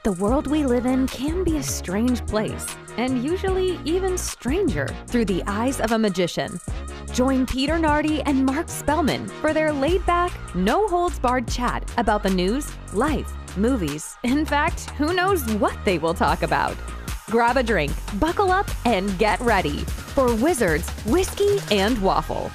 The world we live in can be a strange place, and usually even stranger through the eyes of a magician. Join Peter Nardi and Mark Spellman for their laid-back, no-holds-barred chat about the news, life, movies. In fact, who knows what they will talk about. Grab a drink, buckle up, and get ready for Wizards, Whiskey, and Waffle.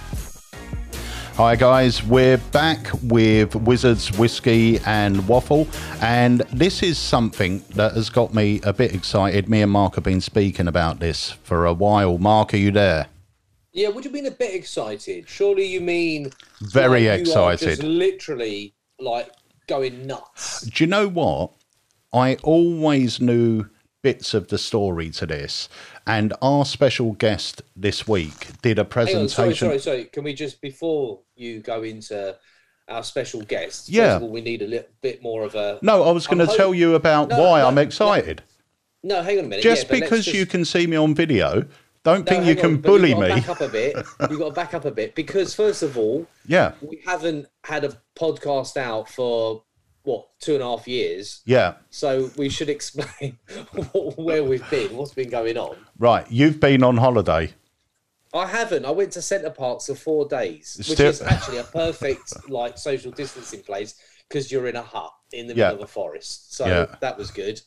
Hi guys, we're back with Wizards, Whiskey and Waffle, and this is something that has got me a bit excited. Me and Mark have been speaking about this for a while. Mark, are you there? Yeah, what do you mean a bit excited? Surely you mean very like excited. You are just literally like going nuts. Do you know what? I always knew bits of the story to this, and our special guest this week did a presentation. Hang on, sorry. Can we just, before you go into our special guest, yeah, first of all, we need a little bit more of a... No, I was going to tell you about why I'm excited. No, hang on a minute. Just because you can see me on video, don't think you can bully me. You've got to back up a bit, because first of all, yeah, we haven't had a podcast out for, what, 2.5 years? Yeah. So we should explain where we've been, what's been going on. Right, you've been on holiday. I haven't. I went to Centre Parks for 4 days, which is actually a perfect like social distancing place, because you're in a hut in the middle of a forest. So that was good.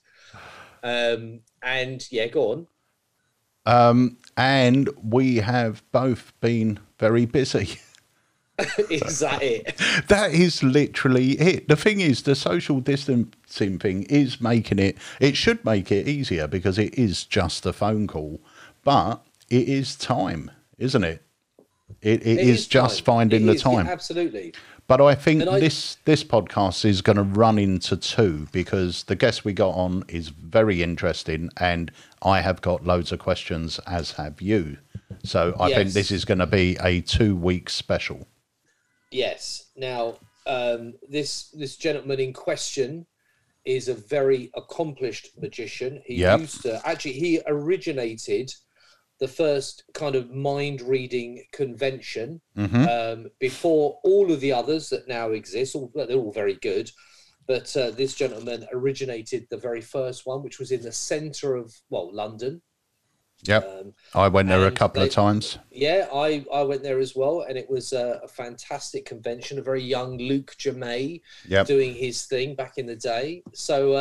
And yeah, go on. And we have both been very busy. Is that it? That is literally it. The thing is, the social distancing thing is making it, it should make it easier, because it is just a phone call, but it is time, isn't it? It is just finding the time. Yeah, absolutely. But I think this podcast is going to run into 2, because the guest we got on is very interesting, and I have got loads of questions, as have you. So I think this is going to be a 2-week special. Yes. Now, this gentleman in question is a very accomplished magician. He used to he originated the first kind of mind reading convention before all of the others that now exist. They're all very good, but this gentleman originated the very first one, which was in the centre of London. Yep, I went there a couple of times. Yeah, I went there as well, and it was a fantastic convention. A very young Luke Jamay doing his thing back in the day. So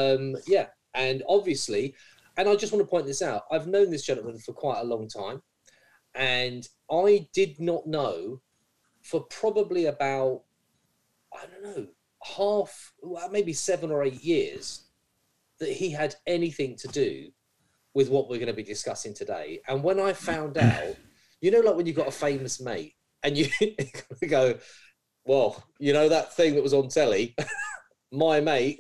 and obviously, and I just want to point this out, I've known this gentleman for quite a long time, and I did not know for probably about, I don't know, maybe 7 or 8 years that he had anything to do with what we're going to be discussing today. And when I found out, you know, like when you've got a famous mate and you go, well, you know, that thing that was on telly, my mate.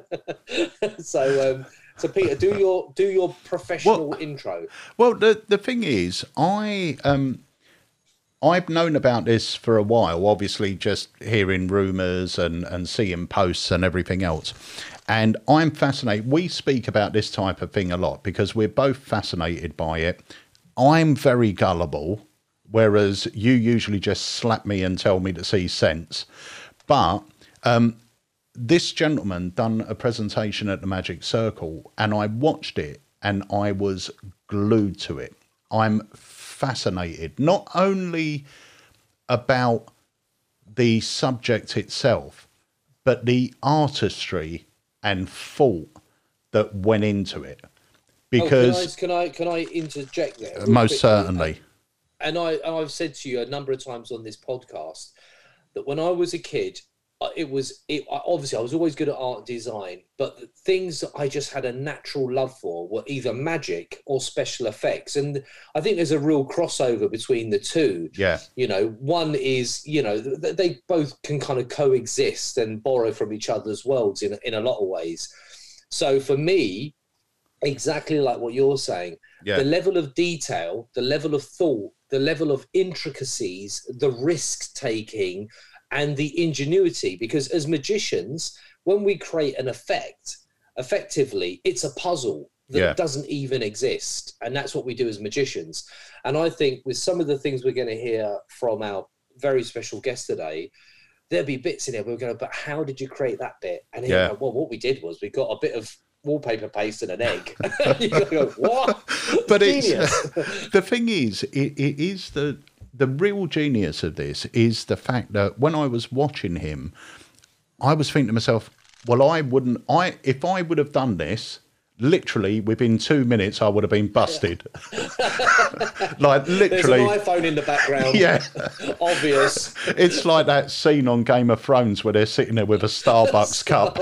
So Peter, do your professional intro. Well, the thing is, I've known about this for a while, obviously just hearing rumours and seeing posts and everything else. And I'm fascinated. We speak about this type of thing a lot because we're both fascinated by it. I'm very gullible, whereas you usually just slap me and tell me to see sense. But this gentleman done a presentation at the Magic Circle, and I watched it and I was glued to it. I'm fascinated, not only about the subject itself, but the artistry and thought that went into it. Because can I interject there? Most certainly. And I've said to you a number of times on this podcast that when I was a kid, obviously I was always good at art and design, but the things that I just had a natural love for were either magic or special effects. And I think there's a real crossover between the two. Yeah. You know, one is, you know, they both can kind of coexist and borrow from each other's worlds in a lot of ways. So for me, exactly like what you're saying, the level of detail, the level of thought, the level of intricacies, the risk taking, and the ingenuity, because as magicians, when we create an effect, effectively, it's a puzzle that doesn't even exist. And that's what we do as magicians. And I think with some of the things we're going to hear from our very special guest today, there'll be bits in there where we're going, but how did you create that bit? And well, what we did was we got a bit of wallpaper paste and an egg. You go, what? But it's the thing is, it is the real genius of this is the fact that when I was watching him, I was thinking to myself, well, if I would have done this, literally within 2 minutes, I would have been busted. Like literally. There's an iPhone in the background. Yeah. Obvious. It's like that scene on Game of Thrones where they're sitting there with a Starbucks cup.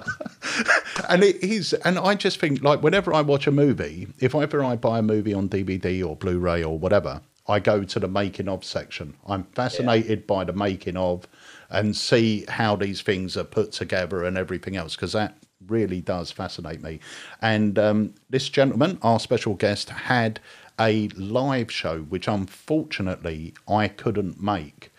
And it is, and I just think, like, whenever I watch a movie, if ever I buy a movie on DVD or Blu-ray or whatever, I go to the making of section. I'm fascinated by the making of and see how these things are put together and everything else, because that really does fascinate me. And this gentleman, our special guest, had a live show, which unfortunately I couldn't make.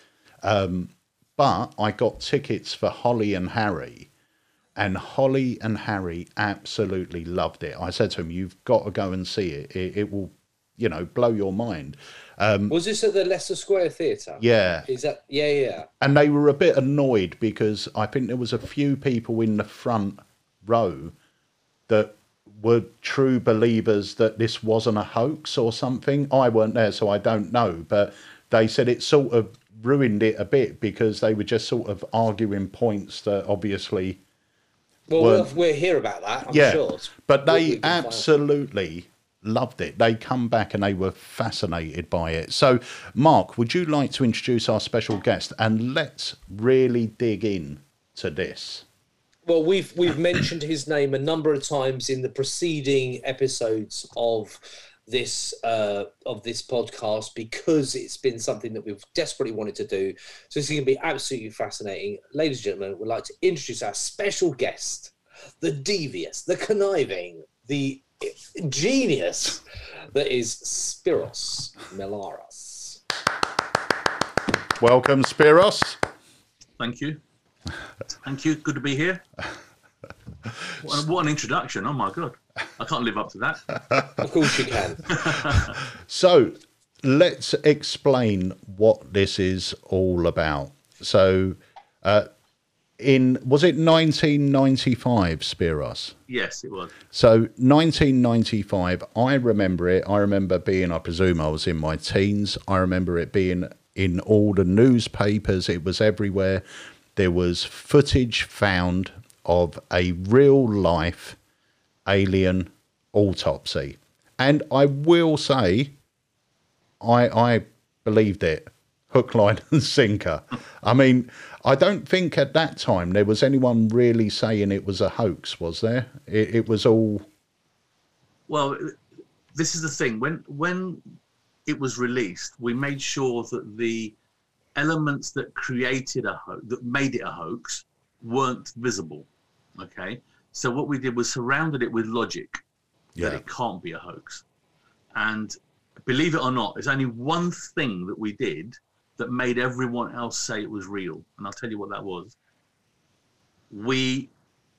But I got tickets for Holly and Harry, and Holly and Harry absolutely loved it. I said to him, you've got to go and see it. It will, blow your mind. Was this at the Leicester Square Theatre? Yeah. Is that? Yeah. And they were a bit annoyed because I think there was a few people in the front row that were true believers that this wasn't a hoax or something. I weren't there, so I don't know. But they said it sort of ruined it a bit because they were just sort of arguing points that obviously... Well, we'll hear about that, I'm sure. But they absolutely loved it. They come back and they were fascinated by it. So, Mark, would you like to introduce our special guest? And let's really dig in to this. Well, we've mentioned his name a number of times in the preceding episodes of this podcast because it's been something that we've desperately wanted to do. So this is going to be absolutely fascinating. Ladies and gentlemen, we'd like to introduce our special guest, the devious, the conniving, the genius that is Spiros Melaras. Welcome, Spiros. Thank you. Thank you. Good to be here. What an introduction. Oh, my God. I can't live up to that. Of course you can. So let's explain what this is all about. So was it 1995, Spiros? Yes, it was. So 1995, I remember it. I remember being, I presume I was in my teens. I remember it being in all the newspapers. It was everywhere. There was footage found of a real-life alien autopsy. And I will say, I believed it, hook, line and sinker. I mean, I don't think at that time there was anyone really saying it was a hoax, was there? It was all... Well, this is the thing. When it was released, we made sure that the elements that created that made it a hoax weren't visible. Okay, so what we did was surrounded it with logic that it can't be a hoax. And believe it or not, there's only one thing that we did that made everyone else say it was real, and I'll tell you what that was. We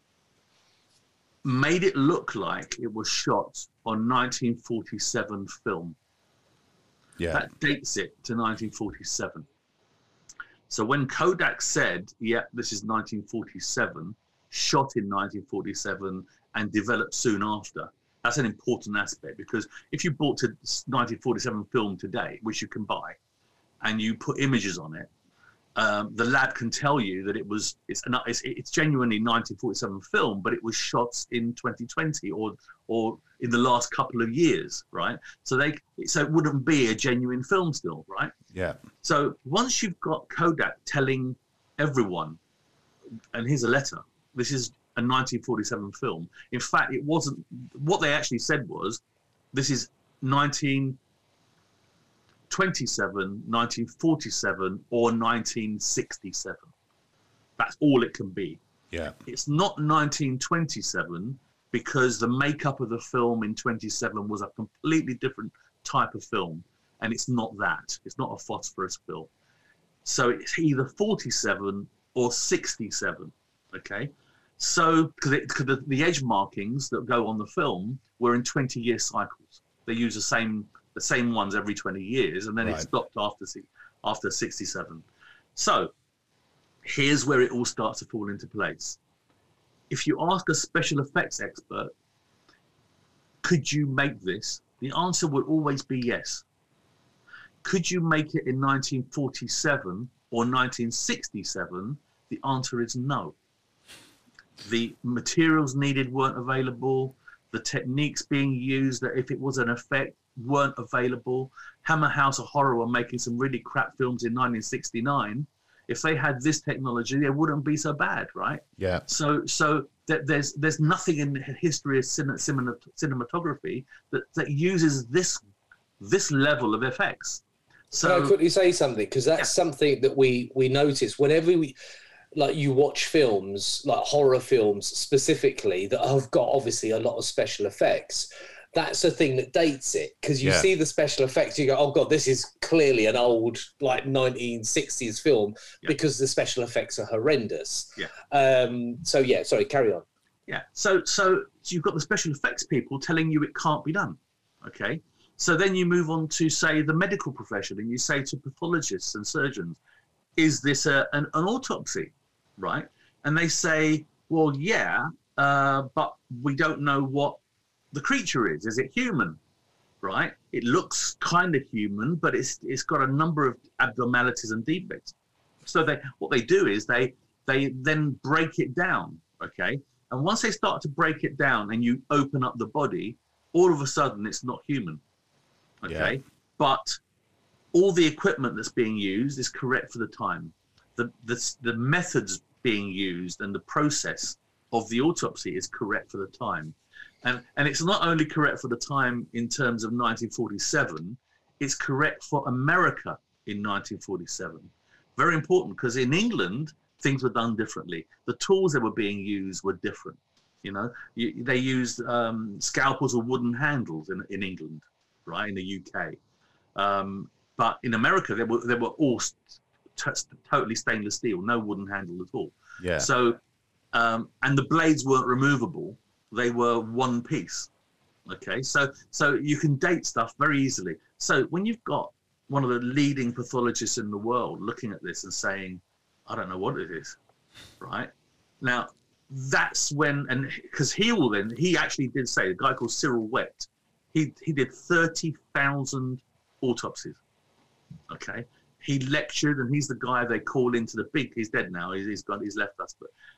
made it look like it was shot on 1947 film. Yeah, that dates it to 1947. So when Kodak said, yeah, this is 1947, shot in 1947 and developed soon after, that's an important aspect, because if you bought a 1947 film today, which you can buy, and you put images on it, the lab can tell you that it's genuinely 1947 film, but it was shot in 2020 or in the last couple of years, right? So it wouldn't be a genuine film still, right? Yeah. So once you've got Kodak telling everyone, and here's a letter, this is a 1947 film. In fact, it wasn't. What they actually said was, this is 1927, 1947, or 1967. That's all it can be. Yeah. It's not 1927 because the makeup of the film in 27 was a completely different type of film, and it's not that. It's not a phosphorus film. So it's either 47 or 67. Okay. So, because the edge markings that go on the film were in 20-year cycles. They use the same ones every 20 years, and then it stopped after 67. So, here's where it all starts to fall into place. if you ask a special effects expert, could you make this? The answer would always be yes. Could you make it in 1947 or 1967? The answer is no. The materials needed weren't available. The techniques being used, that if it was an effect, weren't available. Hammer House of Horror were making some really crap films in 1969. If they had this technology, they wouldn't be so bad, right? Yeah. So there's nothing in the history of cinematography that uses this level of effects. So can I quickly say something? Because that's something that we notice whenever you watch films, like horror films specifically, that have got obviously a lot of special effects. That's the thing that dates it, because you see the special effects, you go, oh God, this is clearly an old, like 1960s film, because the special effects are horrendous. Sorry, carry on. Yeah, so you've got the special effects people telling you it can't be done, okay? So then you move on to, say, the medical profession, and you say to pathologists and surgeons, is this an autopsy, right? And they say, well, yeah, but we don't know what the creature is. Is it human, right? It looks kind of human, but it's got a number of abnormalities and defects. So what they do is they then break it down, okay? And once they start to break it down and you open up the body, all of a sudden it's not human, okay? Yeah. But all the equipment that's being used is correct for the time. The methods being used and the process of the autopsy is correct for the time. And it's not only correct for the time in terms of 1947, it's correct for America in 1947. Very important, because in England, things were done differently. The tools that were being used were different. You know, they used scalpels or wooden handles in England, right, in the UK. But in America, they were all totally stainless steel, no wooden handle at all. Yeah. So, and the blades weren't removable. They were one piece, okay? So you can date stuff very easily. So when you've got one of the leading pathologists in the world looking at this and saying, I don't know what it is, right? Now, that's when, and because he actually did say, a guy called Cyril Wecht, he did 30,000 autopsies, okay? He lectured, and he's the guy they call into the big, he's dead now, he's left us,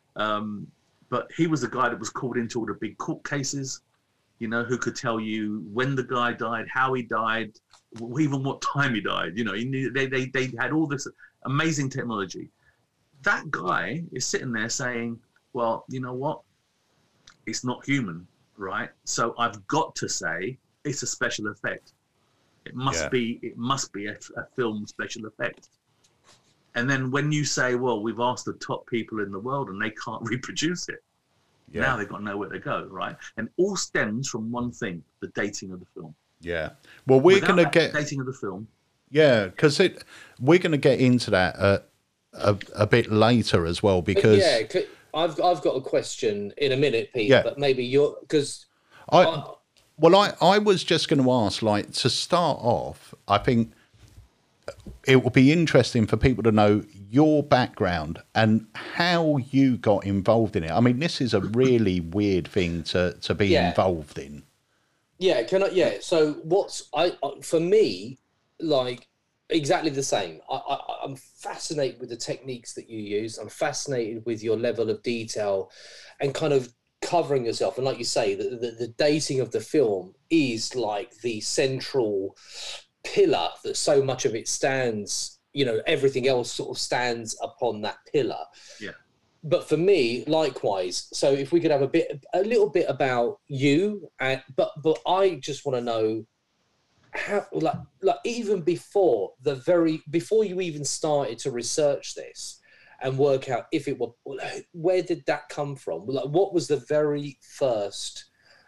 but he was the guy that was called into all the big court cases, you know, who could tell you when the guy died, how he died, even what time he died. You know, he knew, they had all this amazing technology. That guy is sitting there saying, well, you know what? It's not human, right? So I've got to say it's a special effect. It must be a film special effect. And then when you say, well, we've asked the top people in the world and they can't reproduce it, now they've got nowhere to go, right? And all stems from one thing, the dating of the film. Yeah. Well, we're going to get... dating of the film. Yeah, because we're going to get into that a bit later as well, because... Yeah, I've got a question in a minute, Pete, but maybe you're... because I was just going to ask, like, to start off, I think... it will be interesting for people to know your background and how you got involved in it. I mean, this is a really weird thing to be involved in. Yeah, so for me, like, exactly the same. I'm fascinated with the techniques that you use. I'm fascinated with your level of detail and kind of covering yourself. And like you say, the dating of the film is like the central pillar that so much of it stands, you know, everything else sort of stands upon that pillar. Yeah. But for me, likewise, so if we could have a little bit about you, but I just want to know how, like even before you even started to research this and work out if it were, where did that come from? Like, what was the very first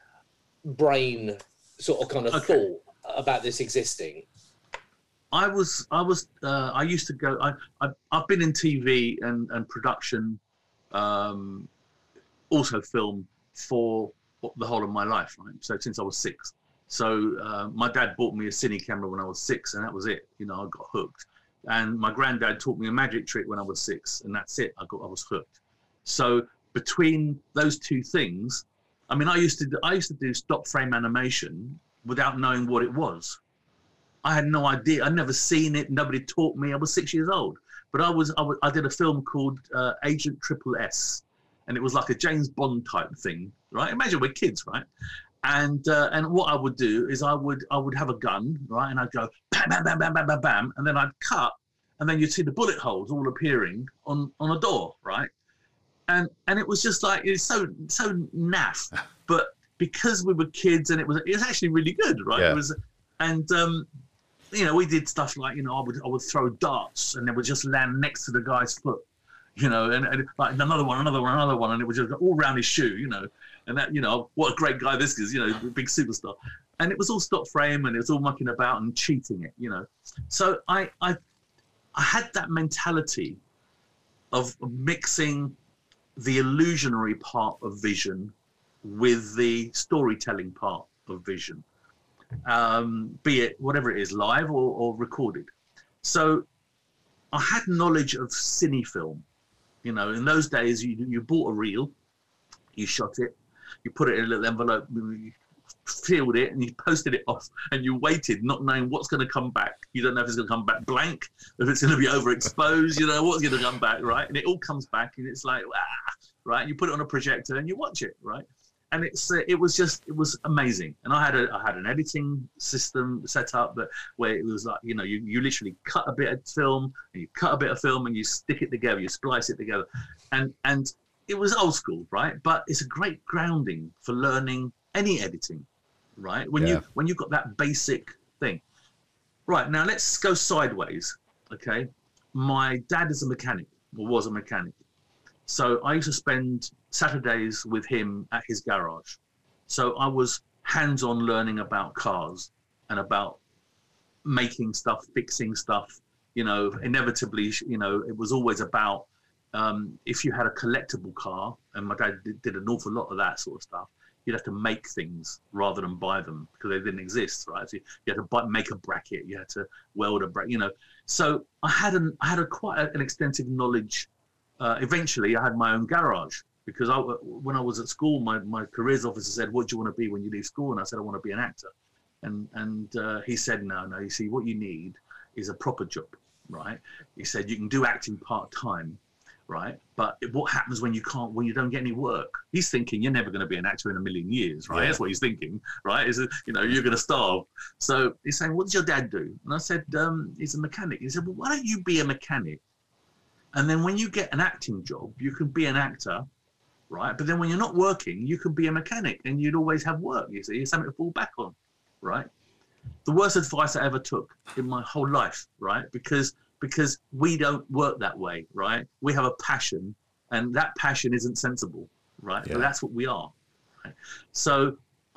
brain sort of kind of thought about this existing? I used to go, I've been in TV and production, also film for the whole of my life, right? So since I was 6. So my dad bought me a cine camera when I was 6, and that was it. You know, I got hooked. And my granddad taught me a magic trick when I was 6, and that's it. I was hooked. So between those two things, I mean, I used to do stop frame animation without knowing what it was. I had no idea. I'd never seen it. Nobody taught me. I was 6 years old, but I did a film called Agent Triple S, and it was like a James Bond type thing, right? Imagine we're kids, right? And what I would do is I would have a gun, right, and I'd go bam, bam, bam, bam, bam, bam, bam, and then I'd cut, and then you'd see the bullet holes all appearing on a door, right? And it was just like, it's so naff, but because we were kids, and it was actually really good, right? Yeah. It was, and you know, we did stuff like, you know, I would throw darts, and they would just land next to the guy's foot, you know, and like another one, and it would just go all around his shoe, you know, and that, you know, what a great guy this is, you know, big superstar. And it was all stop frame, and it was all mucking about and cheating it, you know. So I had that mentality of mixing the illusionary part of vision with the storytelling part of vision, be it whatever it is, live or recorded. So I had knowledge of cine film. You know, in those days, you bought a reel, you shot it, you put it in a little envelope, you filled it, and you posted it off, and you waited, not knowing what's going to come back. You don't know if it's going to come back blank, if it's going to be overexposed, you know, what's going to come back, right? And it all comes back, and it's like, right? And you put it on a projector, and you watch it, right? And it was amazing. And I had an editing system set up where it was like, you know, you literally cut a bit of film, and you cut a bit of film, and you stick it together, you splice it together, and it was old school, right? But it's a great grounding for learning any editing, right? When you've got that basic thing. Right, now let's go sideways, okay? My dad is a mechanic, or was a mechanic. So I used to spend Saturdays with him at his garage. So I was hands-on learning about cars and about making stuff, fixing stuff, you know, inevitably, you know, it was always about if you had a collectible car, and my dad did an awful lot of that sort of stuff, you'd have to make things rather than buy them because they didn't exist, right? So you had to make a bracket, you had to weld a bracket, you know. So I had quite an extensive knowledge. Eventually, I had my own garage because when I was at school, my careers officer said, "What do you want to be when you leave school?" And I said, "I want to be an actor." And he said, "No, you see, what you need is a proper job, right?" He said, "You can do acting part-time, right? But what happens when you don't get any work?" He's thinking you're never going to be an actor in a million years, right? Yeah. That's what he's thinking, right? Is, you know, you're going to starve. So he's saying, "What does your dad do?" And I said, "He's a mechanic." He said, "Well, why don't you be a mechanic? And then when you get an acting job, you can be an actor, right? But then when you're not working, you can be a mechanic, and you'd always have work, you see, it's something to fall back on, right?" The worst advice I ever took in my whole life, right? Because we don't work that way, right? We have a passion, and that passion isn't sensible, right? Yeah. But that's what we are, right? So I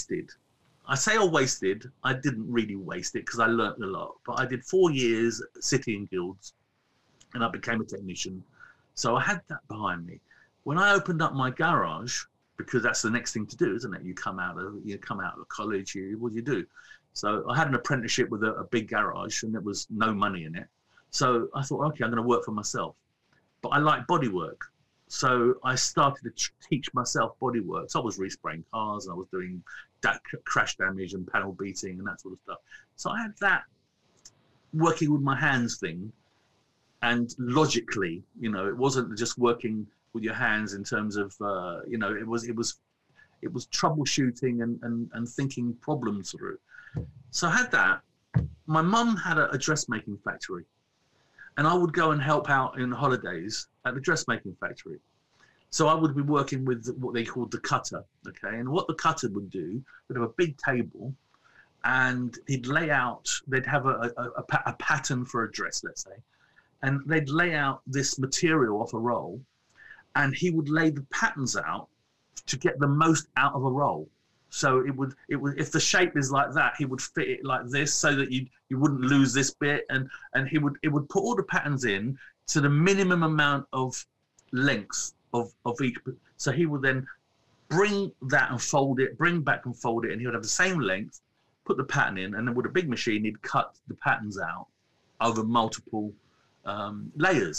didn't really waste it because I learned a lot, but I did 4 years at City and Guilds, and I became a technician. So I had that behind me. When I opened up my garage, because that's the next thing to do, isn't it? You come out of college, what do you do? So I had an apprenticeship with a big garage, and there was no money in it. So I thought, okay, I'm going to work for myself. But I like body work. So I started to teach myself body work. So I was respraying cars, and I was doing crash damage and panel beating and that sort of stuff. So I had that working with my hands thing. And logically, you know, it wasn't just working with your hands in terms of, you know, it was troubleshooting and thinking problems through. So I had that. My mum had a dressmaking factory, and I would go and help out in the holidays at the dressmaking factory. So I would be working with what they called the cutter, okay? And what the cutter would do, would have a big table, and they'd have a pattern for a dress, let's say. And they'd lay out this material off a roll, and he would lay the patterns out to get the most out of a roll. So it would if the shape is like that, he would fit it like this so that you wouldn't lose this bit, and it would put all the patterns in to the minimum amount of lengths of each. So he would then bring that and fold it, bring back and fold it, and he would have the same length, put the pattern in, and then with a big machine, he'd cut the patterns out over multiple layers.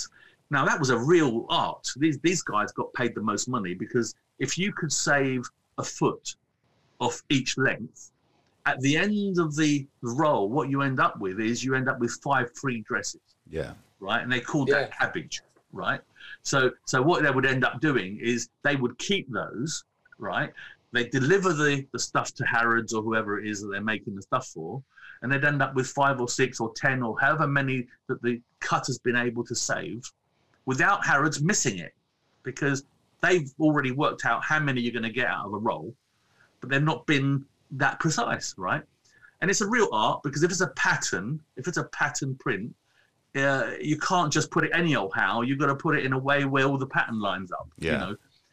Now, that was a real art. These guys got paid the most money, because if you could save a foot off each length, at the end of the roll, what you end up with is 5 free dresses. Yeah. Right? And they called that cabbage, right? So what they would end up doing is they would keep those, right? They deliver the stuff to Harrods or whoever it is that they're making the stuff for, and they'd end up with 5 or 6 or 10 or however many that the cutter's been able to save, without Harrods missing it, because they've already worked out how many you're going to get out of a roll, but they've not been that precise, right? And it's a real art, because if it's a pattern print, you can't just put it any old how. You've got to put it in a way where all the pattern lines up. Yeah. You know,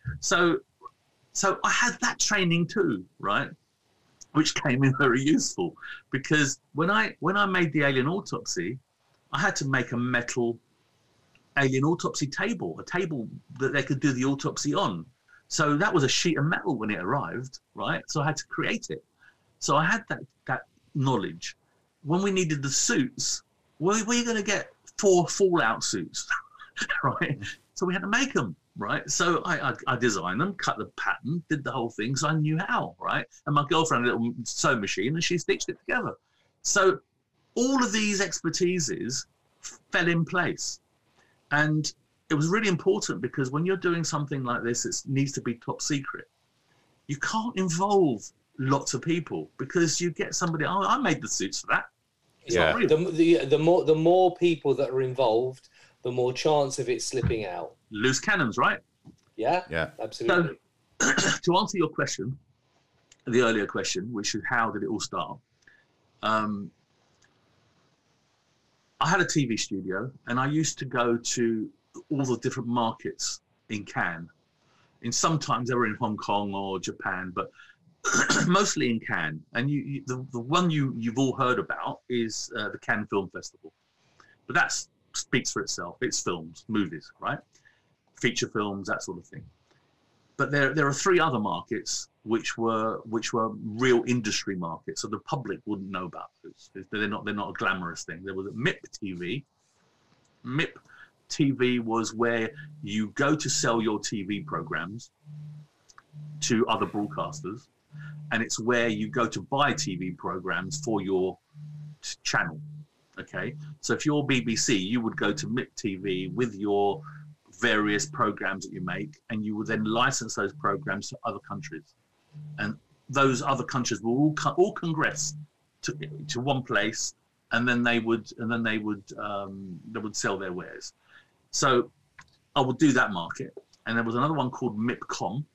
so I had that training too, right? Which came in very useful, because when I made the Alien Autopsy, I had to make a metal alien autopsy table, a table that they could do the autopsy on. So that was a sheet of metal when it arrived, right? So I had to create it. So I had that knowledge. When we needed the suits, where are you going to get 4 fallout suits, right? So we had to make them, right? So I designed them, cut the pattern, did the whole thing, so I knew how, right? And my girlfriend had a little sewing machine, and she stitched it together. So all of these expertises fell in place. And it was really important, because when you're doing something like this, it needs to be top secret. You can't involve lots of people, because you get somebody, oh, I made the suits for that. It's not real. The more people that are involved, the more chance of it slipping out. Loose cannons, right? Yeah, absolutely. So, to answer your question, the earlier question, which is how did it all start? I had a TV studio, and I used to go to all the different markets in Cannes. And sometimes they were in Hong Kong or Japan, but mostly in Cannes. And the one you've all heard about is the Cannes Film Festival. But that speaks for itself. It's films, movies, right? Feature films, that sort of thing. But there are 3 other markets which were real industry markets, so the public wouldn't know about those. They're not a glamorous thing. There was a MIP TV. MIP TV was where you go to sell your TV programs to other broadcasters, and it's where you go to buy TV programs for your channel. Okay, so if you're BBC, you would go to MIP TV with your various programs that you make, and you would then license those programs to other countries, and those other countries will all congress to one place, and then they would sell their wares. So I would do that market, and there was another one called MIPCOM,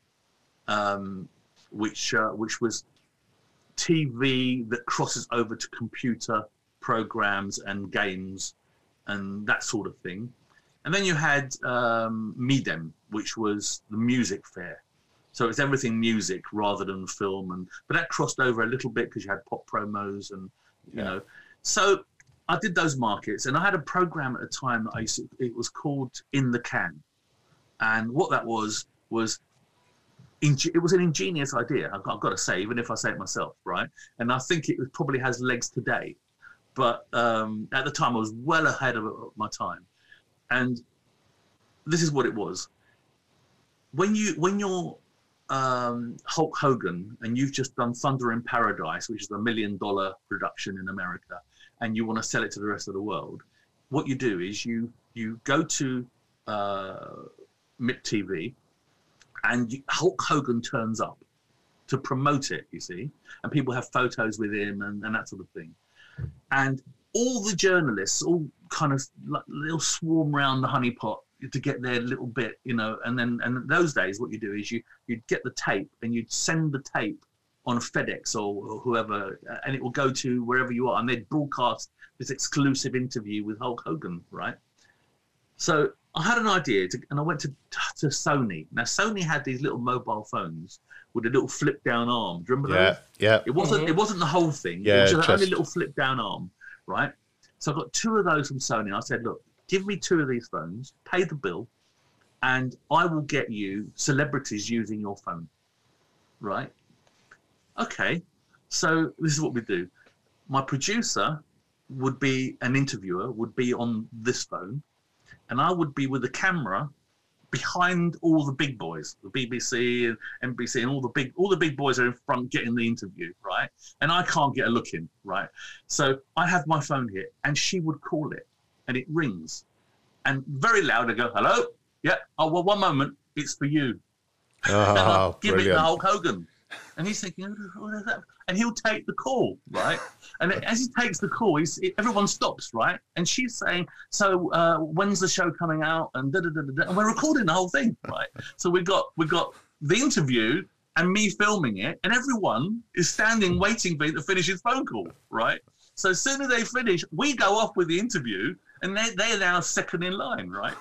which was TV that crosses over to computer programs and games and that sort of thing. And then you had MIDEM, which was the music fair. So it's everything music rather than film, but that crossed over a little bit because you had pop promos and you know. So I did those markets, and I had a program at the time that it was called In the Can, and what that was it was an ingenious idea. I've got to say, even if I say it myself, right? And I think it probably has legs today, but at the time I was well ahead of my time. And this is what it was. When you're Hulk Hogan and you've just done Thunder in Paradise, which is $1 million production in America, and you want to sell it to the rest of the world, what you do is you go to MIP TV, and Hulk Hogan turns up to promote it, you see, and people have photos with him and that sort of thing. And all the journalists all kind of like little swarm around the honeypot to get their little bit, you know, and in those days what you do is you'd get the tape and you'd send the tape on FedEx or whoever, and it will go to wherever you are, and they'd broadcast this exclusive interview with Hulk Hogan, right? So I had an idea, and I went to Sony. Now Sony had these little mobile phones with a little flip down arm. Do you remember those? Yeah. It wasn't the whole thing. Yeah, it was just only a little flip down arm, right? So I got 2 of those from Sony. I said, look, give me 2 of these phones, pay the bill, and I will get you celebrities using your phone, right? Okay, so this is what we do. My producer would be an interviewer, would be on this phone, and I would be with the camera behind all the big boys, the BBC and NBC, and all the big boys are in front getting the interview, right? And I can't get a look in, right? So I have my phone here, and she would call it, and it rings, and very loud I go, "Hello, yeah, oh well, one moment, it's for you." Oh, give it brilliant. to Hulk Hogan, and he's thinking, "What is that?" And he'll take the call, right? And as he takes the call, everyone stops, right? And she's saying, "So when's the show coming out?" And and we're recording the whole thing, right? So we got the interview and me filming it, and everyone is standing waiting for him to finish his phone call, right? So as soon as they finish, we go off with the interview, and they're now second in line, right?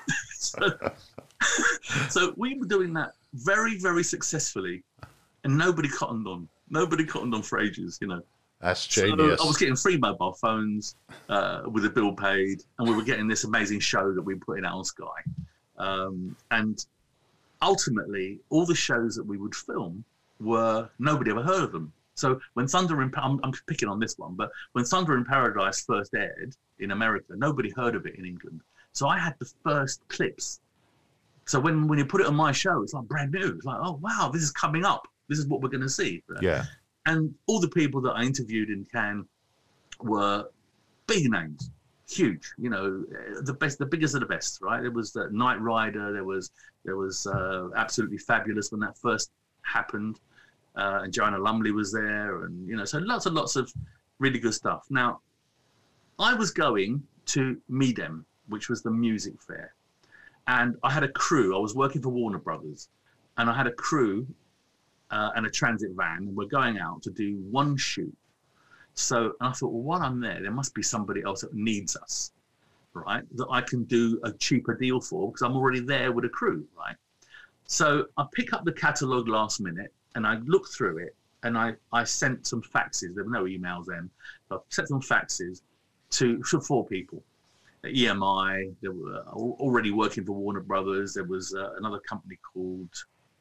So we were doing that very, very successfully, and nobody cottoned on. Nobody cottoned on for ages, you know. That's genius. So I was getting free mobile phones with a bill paid, and we were getting this amazing show that we were putting out on Sky. And ultimately, all the shows that we would film nobody ever heard of them. So when Thunder in I'm picking on this one, but when Thunder in Paradise first aired in America, nobody heard of it in England. So I had the first clips. So when you put it on my show, it's like brand new. It's like, oh wow, this is coming up. This is what we're going to see. Yeah. And all the people that I interviewed in Cannes were big names, huge. You know, the best, the biggest of the best, right? There was Knight Rider. There was Absolutely Fabulous when that first happened, and Joanna Lumley was there, and you know, so lots and lots of really good stuff. Now, I was going to Midem, which was the music fair, and I had a crew. I was working for Warner Brothers, and I had a crew. And a transit van, and we're going out to do one shoot. So I thought, well, while I'm there must be somebody else that needs us, right? That I can do a cheaper deal for, because I'm already there with a crew, right? So I pick up the catalogue last minute, and I look through it, and I sent some faxes. There were no emails then. I sent some faxes to 4 people. At EMI, they were already working for Warner Brothers. There was another company called...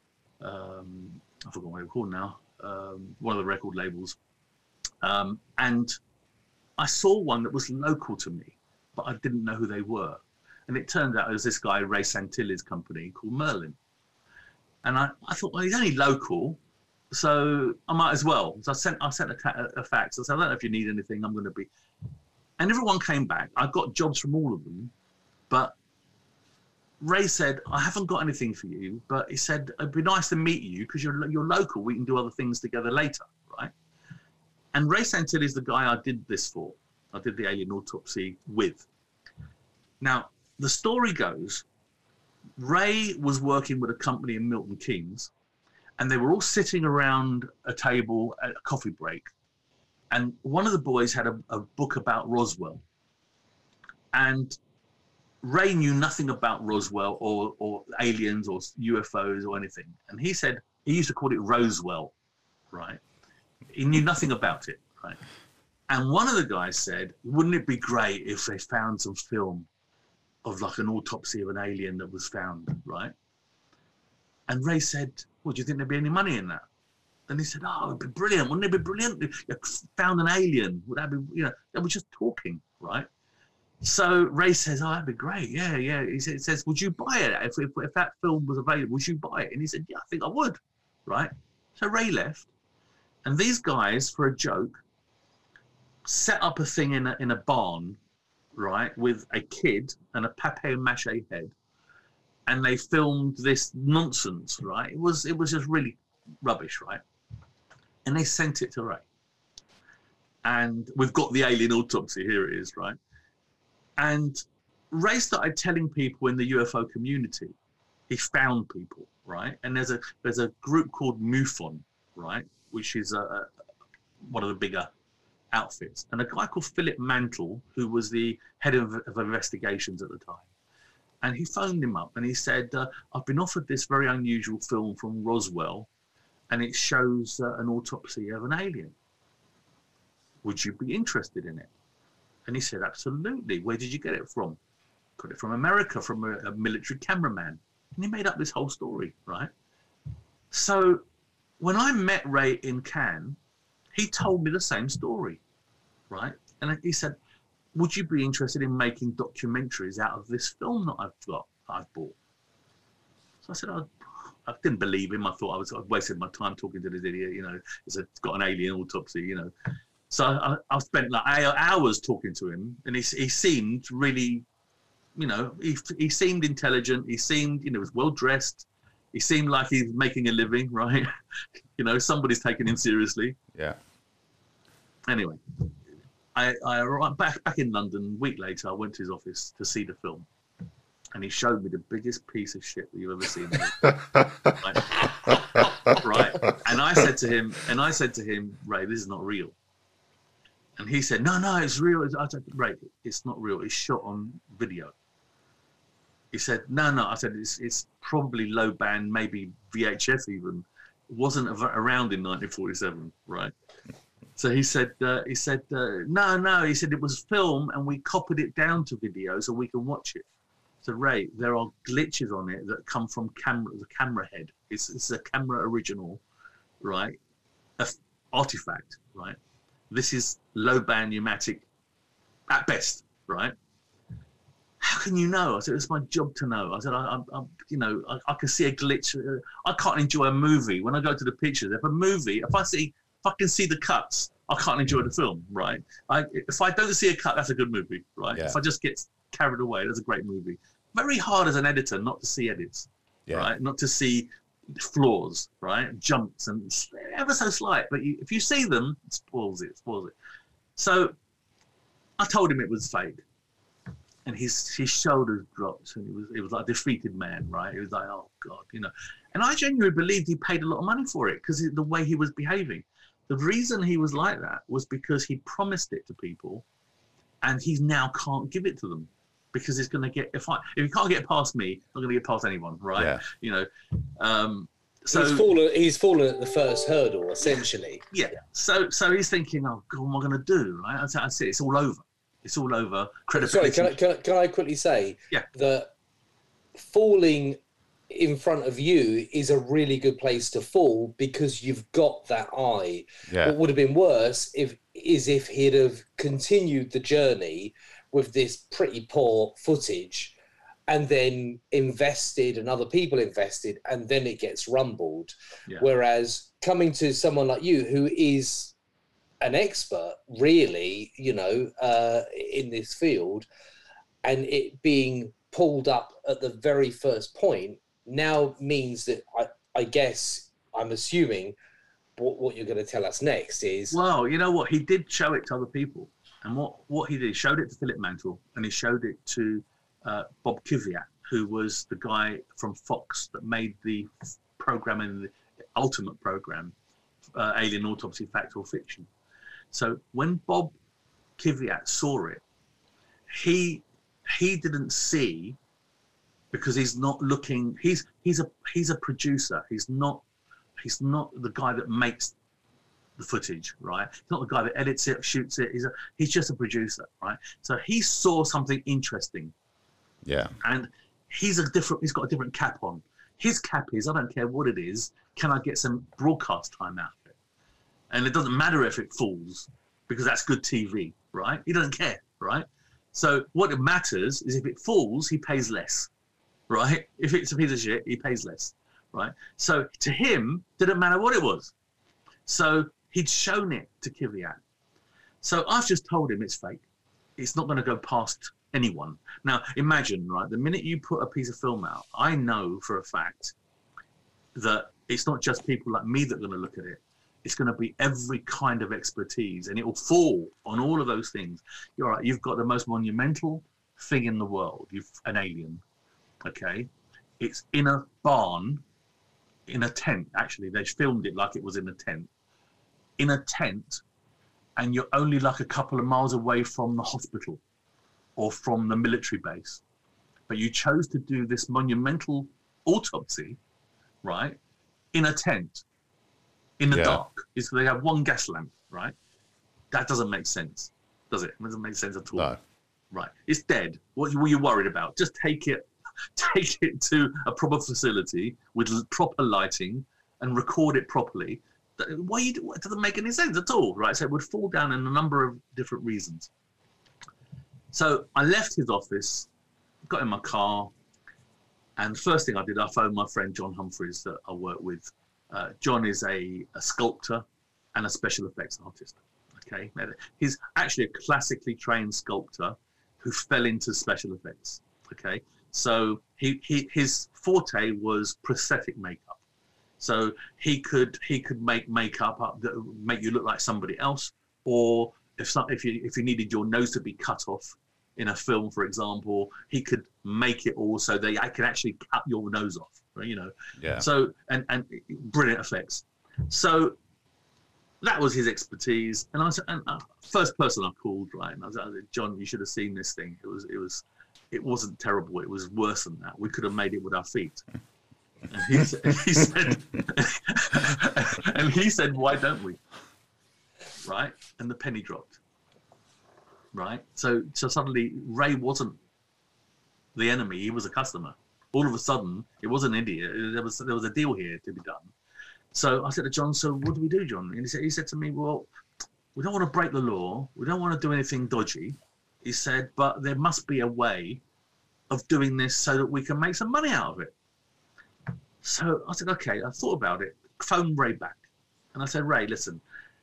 I forgot what they were called now, one of the record labels. And I saw one that was local to me, but I didn't know who they were. And it turned out it was this guy, Ray Santilli's company, called Merlin. And I thought, well, he's only local, so I might as well. So I sent a fax. I said, I don't know if you need anything, I'm going to be... And everyone came back. I got jobs from all of them, but Ray said, I haven't got anything for you, but he said, it'd be nice to meet you because you're local. We can do other things together later, right? And Ray Santilli is the guy I did this for. I did the alien autopsy with. Now, the story goes, Ray was working with a company in Milton Keynes, and they were all sitting around a table at a coffee break. And one of the boys had a book about Roswell. And Ray knew nothing about Roswell or aliens or UFOs or anything. And he said, he used to call it Roswell, right? He knew nothing about it, right? And one of the guys said, wouldn't it be great if they found some film of like an autopsy of an alien that was found, right? And Ray said, well, do you think there'd be any money in that? And he said, oh, it'd be brilliant. Wouldn't it be brilliant? You found an alien. Would that be, you know, they were just talking, right? So Ray says, oh, that'd be great. Yeah, yeah. He says, would you buy it? If that film was available, would you buy it? And he said, yeah, I think I would, right? So Ray left. And these guys, for a joke, set up a thing in a barn, right, with a kid and a papier-mâché head. And they filmed this nonsense, right? It was just really rubbish, right? And they sent it to Ray. And we've got the alien autopsy, here it is, right? And Ray started telling people in the UFO community, he found people, right? And there's a group called MUFON, right? Which is one of the bigger outfits. And a guy called Philip Mantle, who was the head of investigations at the time. And he phoned him up and he said, I've been offered this very unusual film from Roswell, and it shows an autopsy of an alien. Would you be interested in it? And he said, absolutely. Where did you get it from? Got it from America, from a military cameraman. And he made up this whole story, right? So when I met Ray in Cannes, he told me the same story, right? And he said, would you be interested in making documentaries out of this film that I've bought? So I said, I didn't believe him. I thought I'd wasted my time talking to this idiot, you know, it's got an alien autopsy, you know. So I spent like hours talking to him, and he seemed really, you know, he seemed intelligent. He seemed, you know, was well dressed. He seemed like he's making a living, right? You know, somebody's taking him seriously. Yeah. Anyway, I arrived back in London. A week later, I went to his office to see the film, and he showed me the biggest piece of shit that you've ever seen. Right. And I said to him, Ray, this is not real. And he said, no, it's real. I said, Ray, it's not real. It's shot on video. He said, no. I said, it's probably low band, maybe VHS even. It wasn't around in 1947, right? So he said, no. He said, it was film and we copied it down to video so we can watch it. So Ray, there are glitches on it that come from the camera head. It's a camera original, right? Artifact, right? This is low band pneumatic at best, right? How can you know? I said, it's my job to know. I said, I can see a glitch. I can't enjoy a movie when I go to the pictures. If I can see the cuts, I can't enjoy the film, right? If I don't see a cut, that's a good movie, right? Yeah. If I just get carried away, that's a great movie. Very hard as an editor not to see edits, right? Not to see flaws, right? Jumps and ever so slight, but if you see them, it spoils it. So I told him it was fake, and his shoulders dropped, and it was like a defeated man, right? He was like, oh God, you know. And I genuinely believed he paid a lot of money for it because the way he was behaving. The reason he was like that was because he promised it to people, and he now can't give it to them because he's going to get if he can't get past me, I'm going to get past anyone, right? Yeah. You know. So he's fallen at the first hurdle, essentially. Yeah. So he's thinking, oh God, what am I going to do? Right? I said, it's all over. It's all over. Credibility. Sorry, can I quickly say that falling in front of you is a really good place to fall because you've got that eye. Yeah. What would have been worse if he'd have continued the journey with this pretty poor footage and then invested and other people invested and then it gets rumbled. Yeah. Whereas coming to someone like you who is an expert really, you know, in this field, and it being pulled up at the very first point now means that I guess I'm assuming what you're going to tell us next is... Well, you know what? He did show it to other people. And what he did, he showed it to Philip Mantle and he showed it to Bob Kvyat, who was the guy from Fox that made the program and the ultimate program, Alien Autopsy, Fact or Fiction. So when Bob Kvyat saw it, he didn't see, because he's not looking. He's a producer. He's not the guy that makes the footage, right? He's not the guy that edits it, shoots it. He's just a producer, right? So he saw something interesting. Yeah. And he's got a different cap on. His cap is, I don't care what it is, can I get some broadcast time out of it? And it doesn't matter if it falls, because that's good TV, right? He doesn't care, right? So what it matters is if it falls, he pays less, right? If it's a piece of shit, he pays less, right? So to him, didn't matter what it was. So he'd shown it to Kvyat. So I've just told him it's fake. It's not going to go past anyone. Now, imagine, right, the minute you put a piece of film out, I know for a fact that it's not just people like me that are going to look at it. It's going to be every kind of expertise, and it will fall on all of those things. You're right. You've got the most monumental thing in the world. An alien, okay? It's in a barn, in a tent. Actually, they filmed it like it was in a tent. In a tent, and you're only like a couple of miles away from the hospital or from the military base. But you chose to do this monumental autopsy, right, in a tent, in the dark. They have one gas lamp, right? That doesn't make sense, does it? It doesn't make sense at all. No. Right. It's dead. What were you worried about? Just take it to a proper facility with proper lighting and record it properly. It doesn't make any sense at all, right? So it would fall down in a number of different reasons. So I left his office, got in my car, and the first thing I did, I phoned my friend John Humphreys that I work with. John is a sculptor and a special effects artist. Okay, he's actually a classically trained sculptor who fell into special effects. Okay, so his forte was prosthetic makeup. So he could make makeup up that make you look like somebody else, or if you needed your nose to be cut off in a film, for example, he could make it all so that I could actually cut your nose off. You know. Yeah. So and brilliant effects. So that was his expertise. And I said, first person I called, right? And I was like, John, you should have seen this thing. It wasn't terrible. It was worse than that. We could have made it with our feet. And he said, why don't we? Right? And the penny dropped. Right? So suddenly Ray wasn't the enemy. He was a customer. All of a sudden, it wasn't India. There was a deal here to be done. So I said to John, so what do we do, John? And he said to me, well, we don't want to break the law. We don't want to do anything dodgy. He said, but there must be a way of doing this so that we can make some money out of it. So I said, okay, I thought about it, phoned Ray back. And I said, Ray, listen,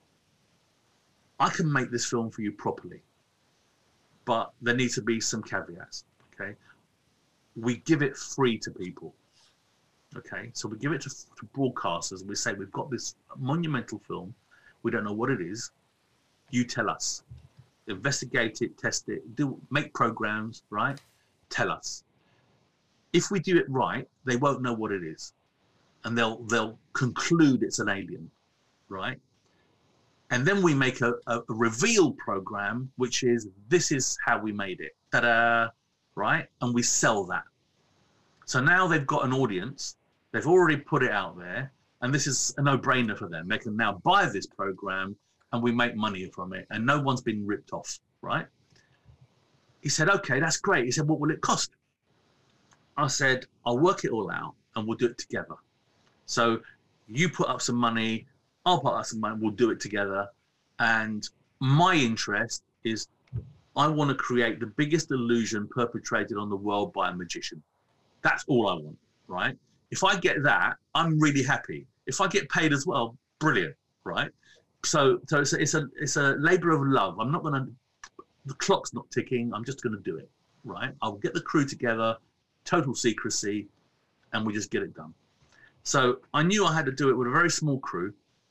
I can make this film for you properly, but there needs to be some caveats, okay? We give it free to people. Okay, so we give it to broadcasters. We say, we've got this monumental film. We don't know what it is. You tell us. Investigate it, test it, make programs, right? Tell us. If we do it right, they won't know what it is. And they'll conclude it's an alien, right? And then we make a reveal program, which is, this is how we made it. Ta-da, right? And we sell that. So now they've got an audience. They've already put it out there, and this is a no-brainer for them. They can now buy this program, and we make money from it, and no one's been ripped off, right? He said, okay, that's great. He said, what will it cost? I said, I'll work it all out, and we'll do it together. So you put up some money, I'll put up some money, we'll do it together. And my interest is, I want to create the biggest illusion perpetrated on the world by a magician. That's all I want, right? If I get that, I'm really happy. If I get paid as well, brilliant, right? So it's a labor of love. I'm not going to, the clock's not ticking. I'm just going to do it, right? I'll get the crew together, total secrecy, and we just get it done. So I knew I had to do it with a very small crew,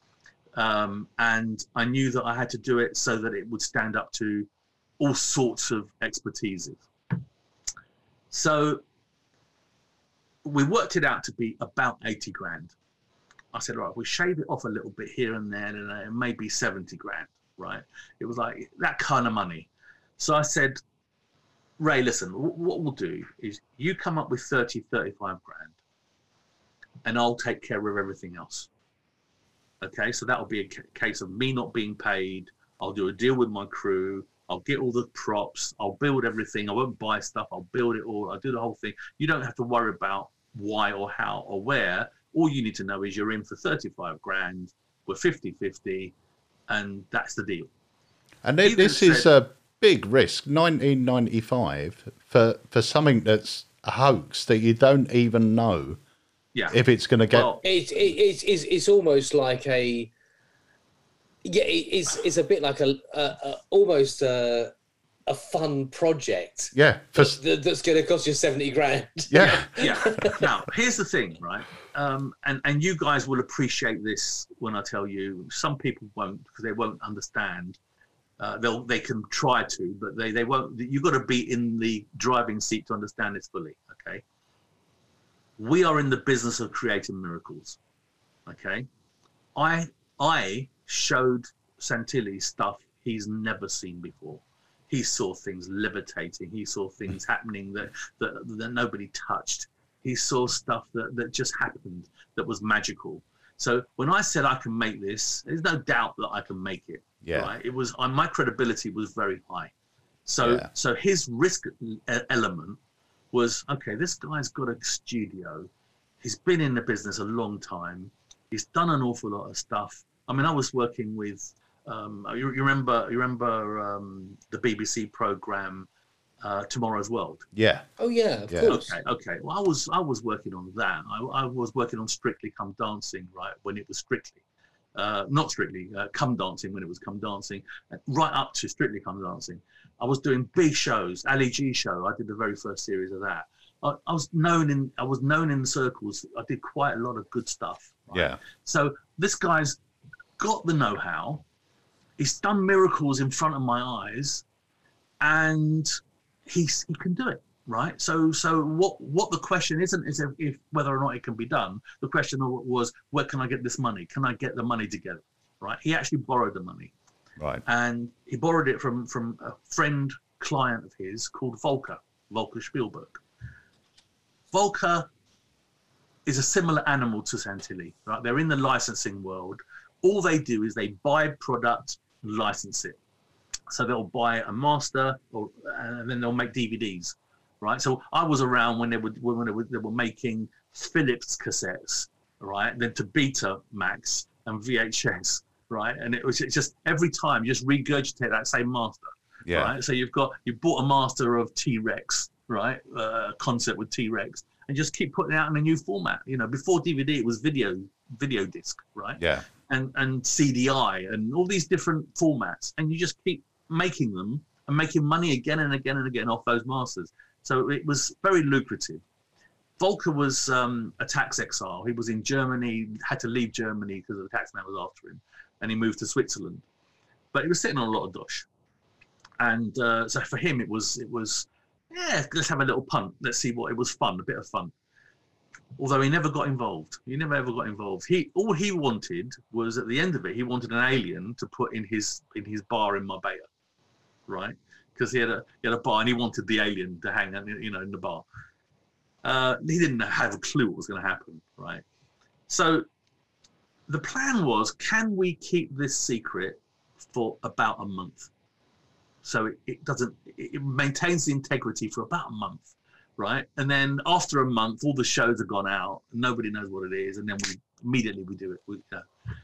and I knew that I had to do it so that it would stand up to all sorts of expertises. So we worked it out to be about 80 grand. I said, all right, we shave it off a little bit here and there, and it may be 70 grand, right? It was like that kind of money. So I said, Ray, listen, what we'll do is you come up with 30, 35 grand, and I'll take care of everything else. Okay, so that'll be a case of me not being paid. I'll do a deal with my crew. I'll get all the props. I'll build everything. I won't buy stuff. I'll build it all. I'll do the whole thing. You don't have to worry about why or how or where. All you need to know is you're in for 35 grand. We're 50-50, and that's the deal. And this is a big risk, 1995, for something that's a hoax that you don't even know if it's going to get... Well, it's almost like a... Yeah, it's a bit like almost a fun project. Yeah, that's going to cost you 70 grand. Yeah, yeah. Now here's the thing, right? And you guys will appreciate this when I tell you. Some people won't, because they won't understand. They can try to, but they won't. You've got to be in the driving seat to understand this fully. Okay. We are in the business of creating miracles. Okay. I showed Santilli stuff he's never seen before. He saw things levitating. He saw things happening that nobody touched. He saw stuff that just happened that was magical. So when I said I can make this, there's no doubt that I can make it. Yeah. Right? It was my credibility was very high. So his risk element was, okay, this guy's got a studio. He's been in the business a long time. He's done an awful lot of stuff. I mean, I was working with, you remember the BBC program Tomorrow's World. Yeah. Oh yeah, of course. Okay. Well, I was working on that. I was working on Strictly Come Dancing, right, when it was Strictly. Not Strictly, Come Dancing when it was Come Dancing, right up to Strictly Come Dancing. I was doing big shows, Ali G show. I did the very first series of that. I was known in the circles. I did quite a lot of good stuff. Right? Yeah. So this guy's got the know-how. He's done miracles in front of my eyes, and he can do it. Right. So what the question isn't is if whether or not it can be done. The question was, where can I get this money? Can I get the money together? Right. He actually borrowed the money. Right. And he borrowed it from a client of his called Volker Spielberg. Volker is a similar animal to Santilli, right? They're in the licensing world. All they do is they buy product and license it. So they'll buy a master, and then they'll make DVDs, right? So I was around when they were making Philips cassettes, right? Then to Betamax and VHS, right? And it was just every time just regurgitate that same master, right? So you bought a master of T-Rex, right? Concert with T-Rex, and just keep putting it out in a new format. You know, before DVD it was video disc, right? Yeah. And CDI and all these different formats, and you just keep making them and making money again and again and again off those masters. So it was very lucrative. Volker was a tax exile. He was in Germany, had to leave Germany because the tax man was after him, and he moved to Switzerland. But he was sitting on a lot of dosh. And so for him, it was, yeah, let's have a little punt. Let's see what it was fun, a bit of fun. Although he never got involved. He never ever got involved. All he wanted was, at the end of it, he wanted an alien to put in his bar in Marbella, right? Because he had a bar and he wanted the alien to hang, you know, in the bar. He didn't have a clue what was going to happen, right? So the plan was, can we keep this secret for about a month? So it maintains the integrity for about a month, right? And then after a month, all the shows have gone out, nobody knows what it is, and then we immediately do it.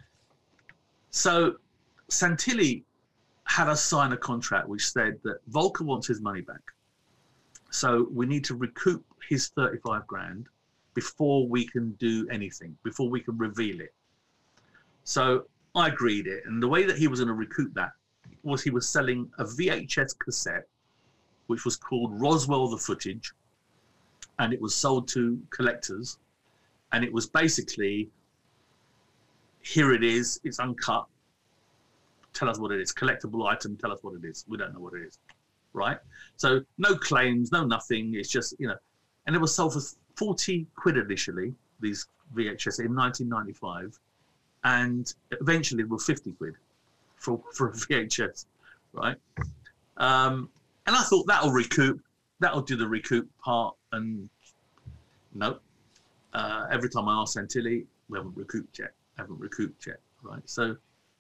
So Santilli had us sign a contract which said that Volker wants his money back. So we need to recoup his 35 grand before we can do anything, before we can reveal it. So I agreed it. And the way that he was going to recoup that was he was selling a VHS cassette, which was called Roswell the Footage. And it was sold to collectors. And it was basically, here it is, it's uncut. Tell us what it is. Collectible item, tell us what it is. We don't know what it is, right? So no claims, no nothing. It's just, you know, and it was sold for 40 quid initially, these VHS in 1995. And eventually it was 50 quid for a VHS, right? And I thought that'll do the recoup part. And no, every time I ask Santilli, we haven't recouped yet, right? So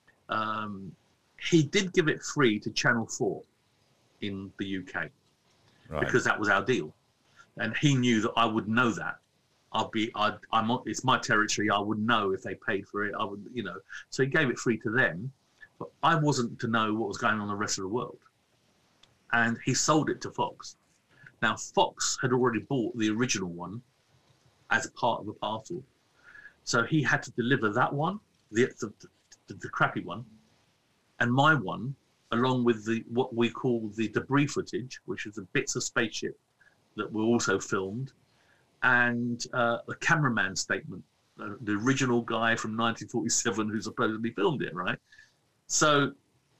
he did give it free to Channel 4 in the UK, right, because that was our deal. And he knew that I would know that. It's my territory. I would know if they paid for it. I would, you know. So he gave it free to them, but I wasn't to know what was going on in the rest of the world. And he sold it to Fox. Now Fox had already bought the original one as a part of a parcel, so he had to deliver that one, the crappy one, and my one, along with what we call the debris footage, which is the bits of spaceship that were also filmed, and the cameraman statement, the original guy from 1947 who supposedly filmed it, right? So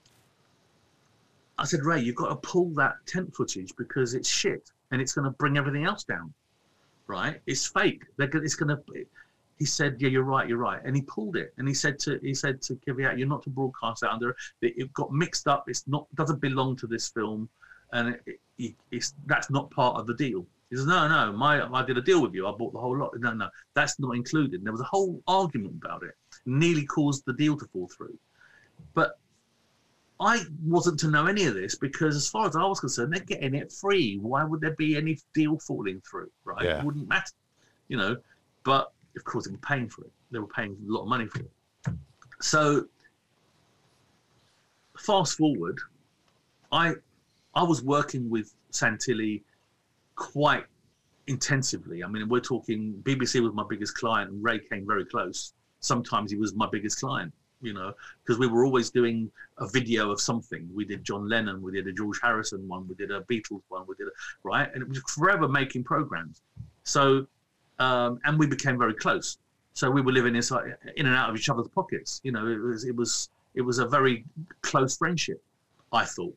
I said, Ray, you've got to pull that tent footage because it's shit and it's going to bring everything else down, right? It's fake. It's going to. He said, yeah, you're right. And he pulled it. And he said to Kvyat, you're not to broadcast that under. It got mixed up. Doesn't belong to this film, and that's not part of the deal. He says, no, I did a deal with you. I bought the whole lot. No, that's not included. And there was a whole argument about it. Nearly caused the deal to fall through. But I wasn't to know any of this because, as far as I was concerned, they're getting it free. Why would there be any deal falling through, right? Yeah. It wouldn't matter, you know. But of course, they were paying for it. They were paying a lot of money for it. So, fast forward, I I was working with Santilli quite intensively. I mean, we're talking BBC was my biggest client, and Ray came very close. Sometimes he was my biggest client, you know, because we were always doing a video of something. We did John Lennon, we did a George Harrison one, we did a Beatles one, right? And it was forever making programs. So, and we became very close. So we were living inside, in and out of each other's pockets. You know, it was a very close friendship, I thought.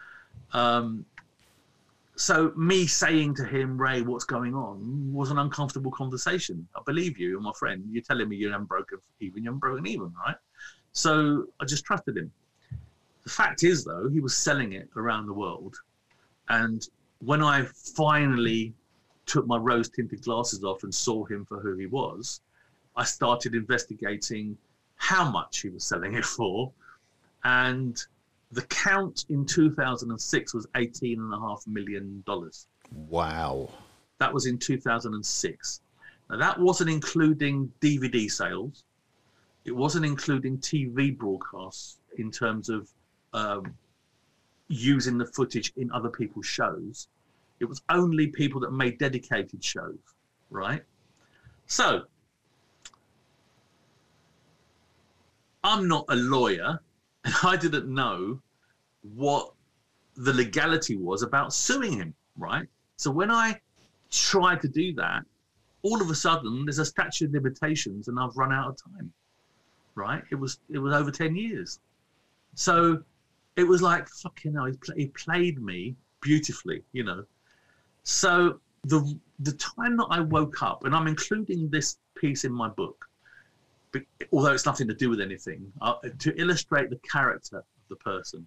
So me saying to him, Ray, what's going on, was an uncomfortable conversation. I believe you, you're my friend. You're telling me you haven't broken even, right? So I just trusted him. The fact is, though, he was selling it around the world. And when I finally took my rose-tinted glasses off and saw him for who he was, I started investigating how much he was selling it for. And the count in 2006 was $18.5 million. Wow. That was in 2006. Now, that wasn't including DVD sales. It wasn't including TV broadcasts in terms of using the footage in other people's shows. It was only people that made dedicated shows, right? So, I'm not a lawyer, and I didn't know what the legality was about suing him, right? So when I tried to do that, all of a sudden there's a statute of limitations and I've run out of time, right? It was over 10 years. So it was like, fucking hell, he played me beautifully, you know? So the time that I woke up, and I'm including this piece in my book, although it's nothing to do with anything, to illustrate the character of the person.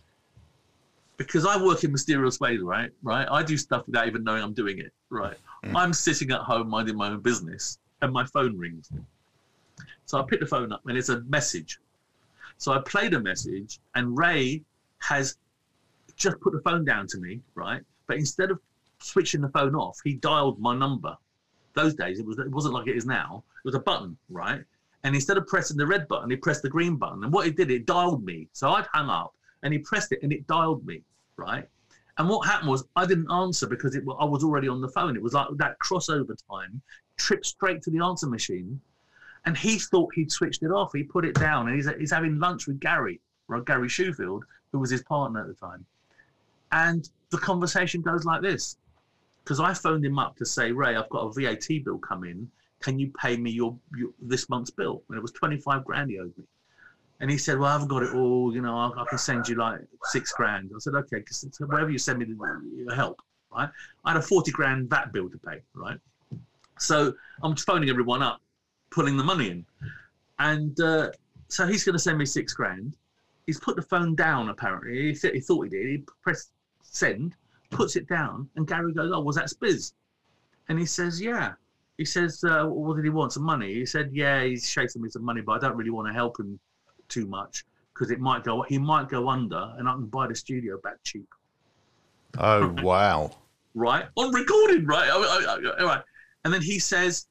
Because I work in mysterious ways, right? I do stuff without even knowing I'm doing it, right? I'm sitting at home minding my own business and my phone rings. So I pick the phone up and it's a message. So I played a message and Ray has just put the phone down to me, right? But instead of switching the phone off, he dialed my number. Those days, it wasn't like it is now. It was a button, right? And instead of pressing the red button, he pressed the green button. And what it did, it dialed me. So I'd hung up and he pressed it and it dialed me, right? And what happened was I didn't answer because I was already on the phone. It was like that crossover time, tripped straight to the answer machine. And he thought he'd switched it off. He put it down and he's having lunch with Gary, right? Gary Shoefield, who was his partner at the time. And the conversation goes like this. Because I phoned him up to say, Ray, I've got a VAT bill come in. Can you pay me your this month's bill? And it was 25 grand he owed me. And he said, well, I haven't got it all. You know, I can send you like 6 grand. I said, okay, because wherever you send me the help, right? I had a 40 grand VAT bill to pay, right? So I'm phoning everyone up, putting the money in. And so he's going to send me 6 grand. He's put the phone down, apparently. He thought he did. He pressed send, puts it down, and Gary goes, oh, was that Spiz? And he says, yeah. He says, what did he want? Some money? He said, yeah, he's chasing me some money, but I don't really want to help him too much because he might go under and I can buy the studio back cheap. Oh, wow. Right? On recording, right? All right. And then he says,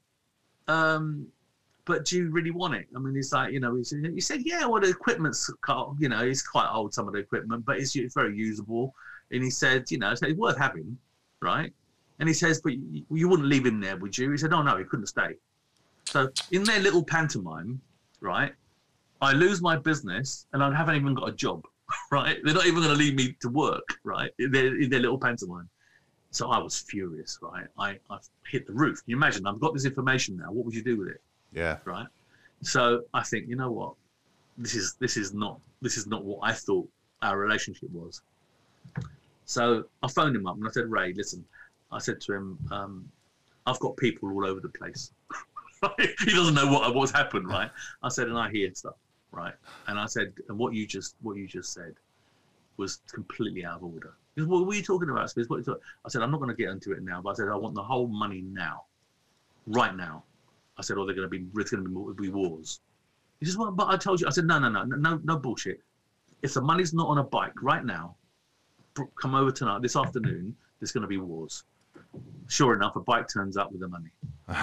but do you really want it? I mean, he's like, you know, he said, yeah, well, the equipment's, you know, it's quite old, some of the equipment, but it's very usable. And he said, you know, so it's worth having, right? And he says, but you wouldn't leave him there, would you? He said, oh, no, he couldn't stay. So in their little pantomime, right, I lose my business and I haven't even got a job, right? They're not even going to leave me to work, right, in their little pantomime. So I was furious, right? I hit the roof. Can you imagine? I've got this information now. What would you do with it? Yeah. Right. So I think, you know what? This is not what I thought our relationship was. So I phoned him up and I said, Ray, listen. I said to him, I've got people all over the place. He doesn't know what's happened, right? I said, and I hear stuff, right? And I said, and what you just said was completely out of order. He said, what were you talking about, Spiz? I said, I'm not going to get into it now, but I said, I want the whole money now, right now. I said, oh, there's going to be wars. He says, well, but I told you. I said, no bullshit. If the money's not on a bike right now, come over tonight, this afternoon, there's going to be wars. Sure enough, a bike turns up with the money.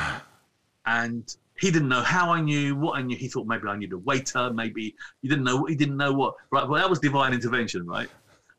And he didn't know how I knew, what I knew. He thought maybe I knew the waiter, maybe he didn't know what. Right, well, that was divine intervention, right?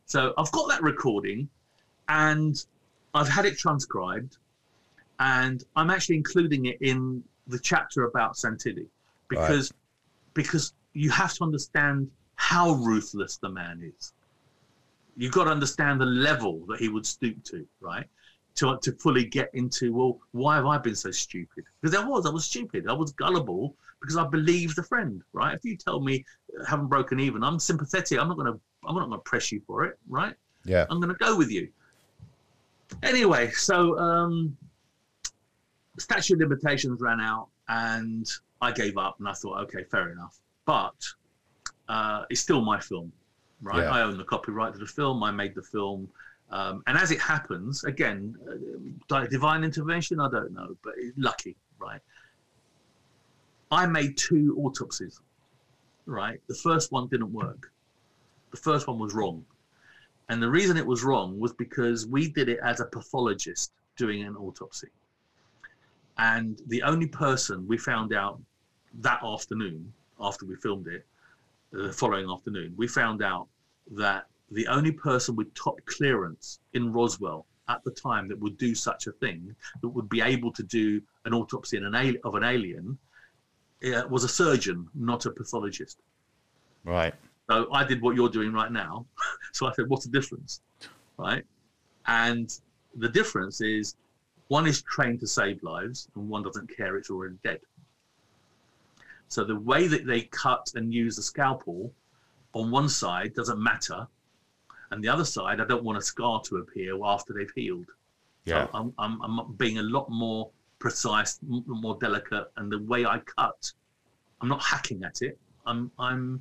So I've got that recording, and I've had it transcribed, and I'm actually including it in the chapter about Santilli, because you have to understand how ruthless the man is. You've got to understand the level that he would stoop to, right? To fully get into, well, why have I been so stupid? Because I was stupid. I was gullible because I believed the friend, right? If you tell me haven't broken even, I'm sympathetic. I'm not gonna press you for it, right? Yeah. I'm gonna go with you. Anyway, so statute of limitations ran out, and I gave up, and I thought, okay, fair enough. But it's still my film, right? Yeah. I own the copyright to the film. I made the film. And as it happens, again, divine intervention, I don't know, but lucky, right? I made 2 autopsies, right? The first one didn't work. The first one was wrong. And the reason it was wrong was because we did it as a pathologist doing an autopsy. And the only person we found out that afternoon, after we filmed it, the following afternoon, we found out that the only person with top clearance in Roswell at the time that would do such a thing, that would be able to do an autopsy of an alien, was a surgeon, not a pathologist. Right. So I did what you're doing right now. So I said, what's the difference? Right. And the difference is one is trained to save lives and one doesn't care, it's already dead. So the way that they cut and use the scalpel on one side doesn't matter. And the other side, I don't want a scar to appear after they've healed. Yeah. So I'm being a lot more precise, more delicate, and the way I cut, I'm not hacking at it. I'm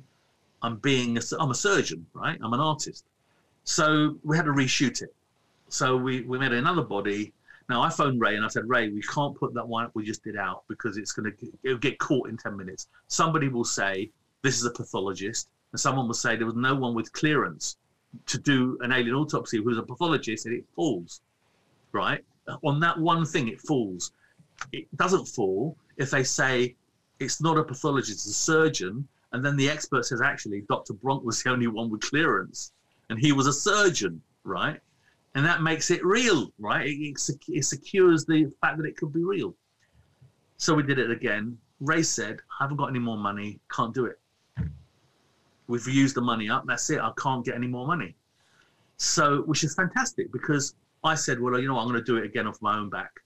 a surgeon, right? I'm an artist. So we had to reshoot it. So we made another body. Now I phoned Ray and I said, Ray, we can't put that one we just did out because it'll get caught in 10 minutes. Somebody will say this is a pathologist, and someone will say there was no one with clearance to do an alien autopsy who's a pathologist, and it falls, right? On that one thing, it falls. It doesn't fall if they say it's not a pathologist, it's a surgeon, and then the expert says, actually, Dr. Bronk was the only one with clearance, and he was a surgeon, right? And that makes it real, right? It secures the fact that it could be real. So we did it again. Ray said, I haven't got any more money, can't do it. We've used the money up, that's it, I can't get any more money. So, which is fantastic, because I said, well, you know what, I'm going to do it again off my own back.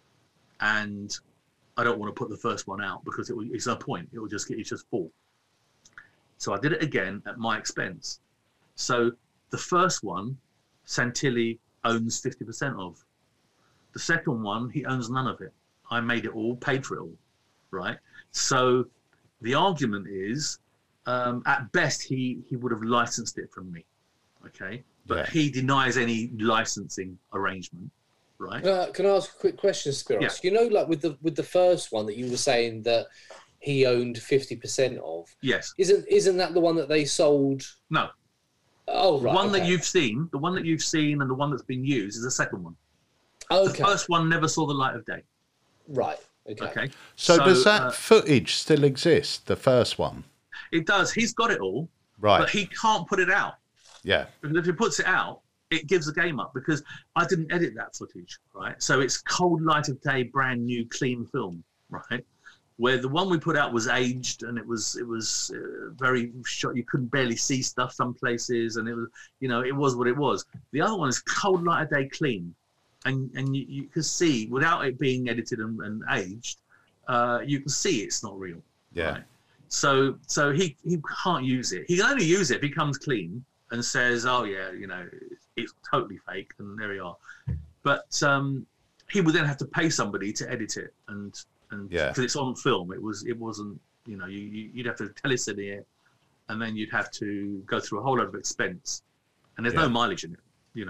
And I don't want to put the first one out because it's no point, it will just fall. So I did it again at my expense. So the first one, Santilli owns 50% of. The second one, he owns none of it. I made it all, paid for it all, right? So the argument is, at best, he would have licensed it from me, okay? But he denies any licensing arrangement, right? Can I ask a quick question, Spiros? Yeah. You know, like with the first one that you were saying that he owned 50% of. Yes. Isn't that the one that they sold? No. Oh, right. The one that you've seen, and the one that's been used is the second one. Okay. The first one never saw the light of day. Right. Okay. So does that footage still exist? The first one. It does. He's got it all, right? But he can't put it out. Yeah. Because if he puts it out, it gives the game up. Because I didn't edit that footage, right? So it's cold light of day, brand new, clean film, right? Where the one we put out was aged and it was very shot. You couldn't barely see stuff some places, and it was, it was what it was. The other one is cold light of day, clean, and you can see without it being edited and aged, you can see it's not real. Yeah. Right? So he can't use it. He can only use it if he comes clean and says, oh yeah, it's totally fake, and there we are. But he would then have to pay somebody to edit it, and because it's on film, it wasn't, you'd have to telecine it, and then you'd have to go through a whole lot of expense, and there's no mileage in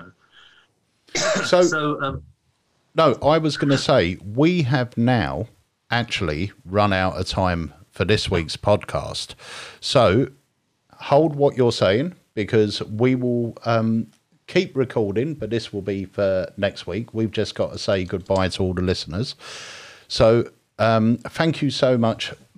it, So no, I was going to say, we have now actually run out of time for this week's podcast. So hold what you're saying, because we will keep recording, but this will be for next week. We've just got to say goodbye to all the listeners. So thank you so much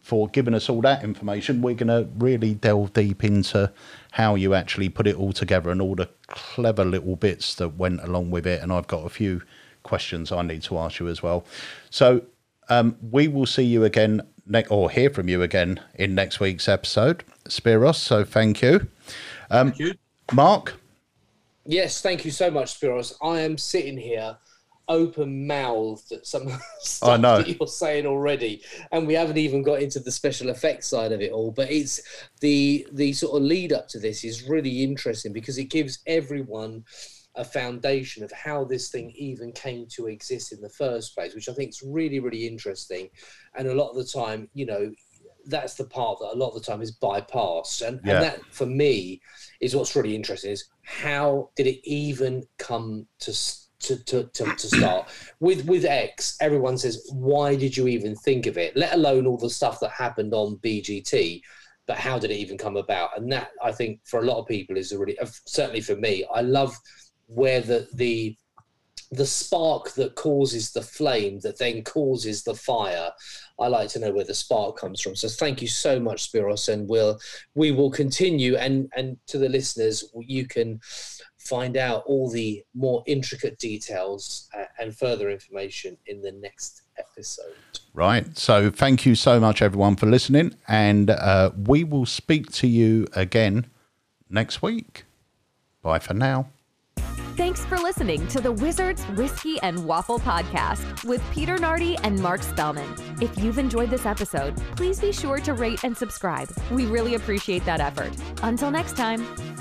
for giving us all that information. We're going to really delve deep into how you actually put it all together and all the clever little bits that went along with it. And I've got a few questions I need to ask you as well. So we will see you again or hear from you again in next week's episode, Spiros. So thank you. Thank you. Mark? Yes, thank you so much, Spiros. I am sitting here open-mouthed at some stuff that you're saying already, and we haven't even got into the special effects side of it all, but it's the sort of lead up to this is really interesting because it gives everyone a foundation of how this thing even came to exist in the first place, which I think is really, really interesting. And a lot of the time, you know, that's the part that a lot of the time is bypassed. And that, for me, is what's really interesting is how did it even come to start? With X, everyone says, why did you even think of it? Let alone all the stuff that happened on BGT. But how did it even come about? And that, I think, for a lot of people is a really, certainly for me, I love where the spark that causes the flame that then causes the fire. I like to know where the spark comes from. So thank you so much, Spiros, and we will continue. And to the listeners, you can find out all the more intricate details and further information in the next episode. Right. So thank you so much, everyone, for listening. And we will speak to you again next week. Bye for now. Thanks for listening to the Wizards, Whiskey, and Waffle podcast with Peter Nardi and Mark Spellman. If you've enjoyed this episode, please be sure to rate and subscribe. We really appreciate that effort. Until next time.